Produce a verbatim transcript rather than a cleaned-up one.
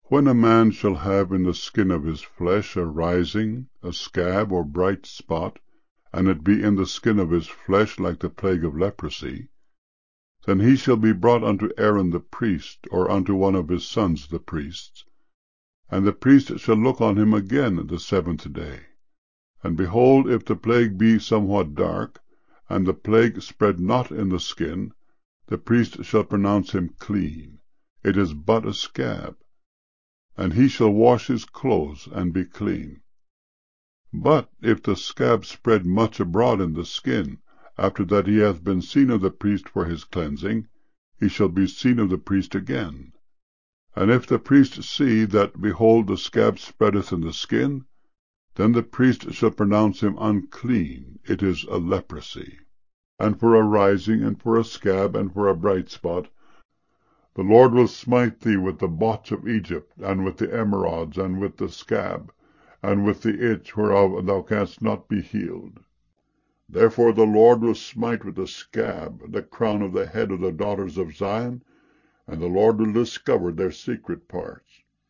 When a man shall have in the skin of his flesh a rising, a scab, or bright spot, and it be in the skin of his flesh like the plague of leprosy, then he shall be brought unto Aaron the priest, or unto one of his sons the priests. And the priest shall look on him again the seventh day. And behold, if the plague be somewhat dark, and the plague spread not in the skin, the priest shall pronounce him clean. It is but a scab. And he shall wash his clothes, and be clean. But if the scab spread much abroad in the skin, after that he hath been seen of the priest for his cleansing, he shall be seen of the priest again. And if the priest see that, behold, the scab spreadeth in the skin, then the priest shall pronounce him unclean. It is a leprosy. And for a rising, and for a scab, and for a bright spot, the Lord will smite thee with the botch of Egypt, and with the emerods, and with the scab, and with the itch whereof thou canst not be healed. Therefore the Lord will smite with the scab the crown of the head of the daughters of Zion, and the Lord will discover their secret parts.